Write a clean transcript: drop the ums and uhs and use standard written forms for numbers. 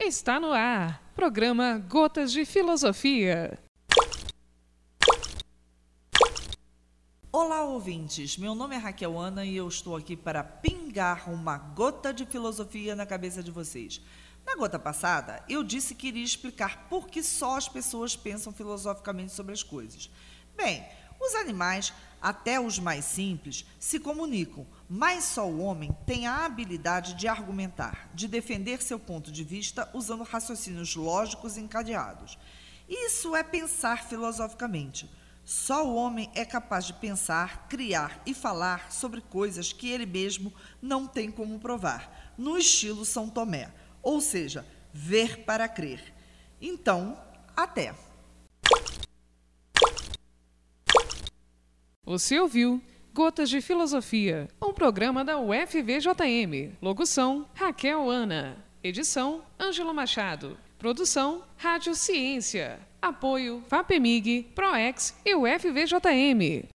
Está no ar, programa Gotas de Filosofia. Olá, ouvintes! Meu nome é Raquel Ana e eu estou aqui para pingar uma gota de filosofia na cabeça de vocês. Na gota passada, eu disse que iria explicar por que só as pessoas pensam filosoficamente sobre as coisas. Bem, os animais, até os mais simples, se comunicam, mas só o homem tem a habilidade de argumentar, de defender seu ponto de vista usando raciocínios lógicos encadeados. Isso é pensar filosoficamente. Só o homem é capaz de pensar, criar e falar sobre coisas que ele mesmo não tem como provar, no estilo São Tomé, ou seja, ver para crer. Então, até! Você ouviu Gotas de Filosofia, um programa da UFVJM. Locução, Raquel Ana. Edição, Ângelo Machado. Produção, Rádio Ciência. Apoio, FAPEMIG, PROEX e UFVJM.